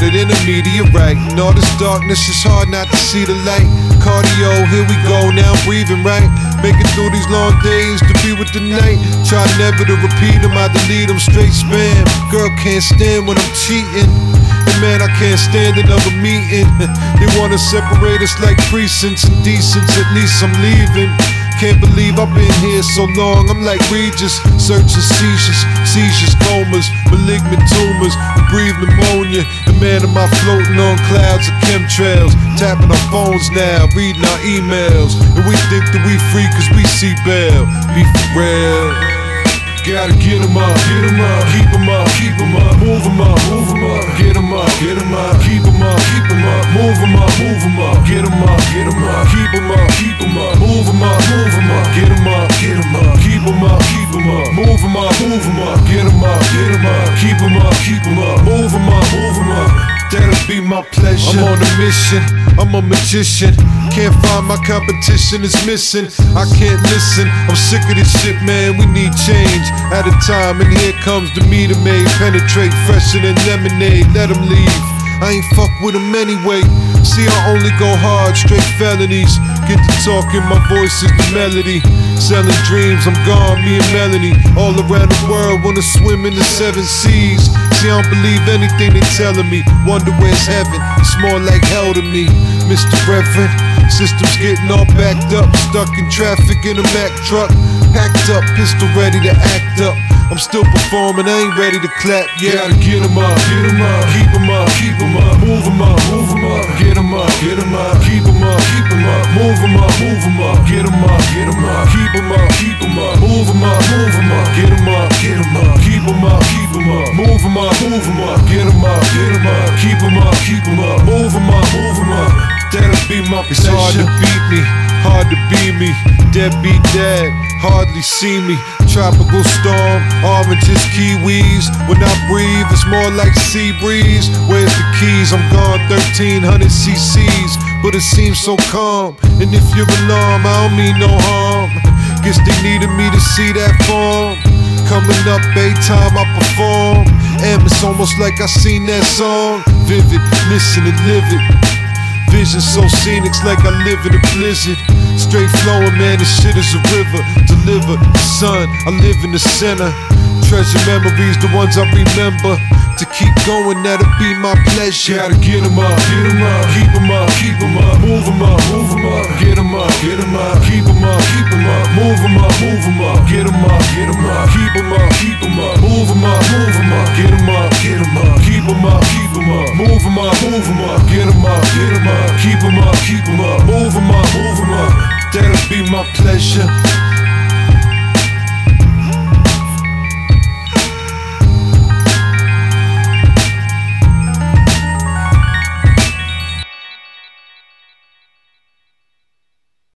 it in a meteorite. And all this darkness, it's hard not to see the light. Cardio, here we go, now I'm breathing right. Making through these long days to be with the night. Try never to repeat them, I delete them, straight spam. Girl can't stand when I'm cheating. And man, I can't stand another meeting. They wanna separate us like precincts and decents, at least I'm leaving. Can't believe I've been here so long, I'm like Regis. Searching seizures, comas, malignant tumors, and breathe pneumonia. And man, am I floating on clouds of chemtrails. Tapping our phones now, reading our emails. And we think that we free cause we see bail. Be for real. Gotta get 'em up, keep 'em up, move 'em up, get 'em up, keep 'em up, move 'em up, get 'em up, keep 'em up, move 'em up, get 'em up, keep 'em up, move 'em up, get 'em up, keep 'em up, move 'em up. That'll be my pleasure. I'm on a mission, I'm a magician. Can't find my competition, is missing. I can't listen, I'm sick of this shit, man. We need change at a time. And here comes the meter maid, penetrate fresher than lemonade. Let 'em leave, I ain't fuck with 'em anyway. See, I only go hard, straight felonies. Get to talking, my voice is the melody. Selling dreams, I'm gone, me and Melanie. All around the world, wanna swim in the 7 seas. See, I don't believe anything they telling me. Wonder where's heaven, it's more like hell to me. Mr. Reverend, systems getting all backed up. Stuck in traffic in a Mack truck. Packed up, pistol ready to act up. I'm still performing, I ain't ready to clap yet. Gotta get 'em up, keep 'em up, move 'em up, get 'em up, keep 'em up, move 'em up, get 'em up, keep 'em up, move 'em up, get 'em up, keep 'em up, move 'em up, get 'em up, keep 'em up, move 'em up. That'll be my pleasure. It's hard to beat me, hard to be me. Deadbeat dad, hardly see me. Tropical storm, oranges, kiwis. When I breathe, it's more like sea breeze. Where's the keys? I'm gone 1300 cc's, but it seems so calm. And if you're alarmed, I don't mean no harm. Guess they needed me to see that form. Coming up every time I perform. And it's almost like I seen that song. Vivid, listen and live it. Vision so scenic, like I live in a blizzard. Straight flowing, man, this shit is a river. Deliver the sun, I live in the center. Treasure memories, the ones I remember. To keep going, that'll be my pleasure. Gotta get 'em up, keep 'em up, move 'em up, get 'em up, keep 'em up, move 'em up, get 'em up, keep 'em up, move 'em up, get 'em up, keep 'em up, move 'em up, get 'em up,